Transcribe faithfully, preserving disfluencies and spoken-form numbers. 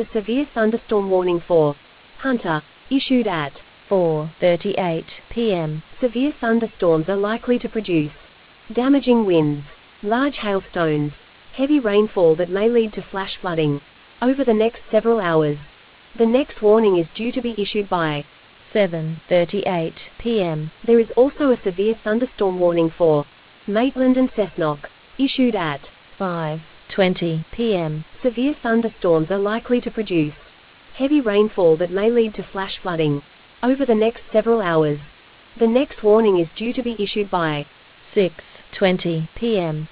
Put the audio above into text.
a severe thunderstorm warning for Hunter, issued at four thirty-eight p m Severe thunderstorms are likely to produce damaging winds, large hailstones, heavy rainfall that may lead to flash flooding over the next several hours. The next warning is due to be issued by seven thirty-eight p m There is also a severe thunderstorm warning for Maitland and Cessnock, issued at five twenty p m Severe thunderstorms are likely to produce heavy rainfall that may lead to flash flooding over the next several hours. The next warning is due to be issued by six twenty p m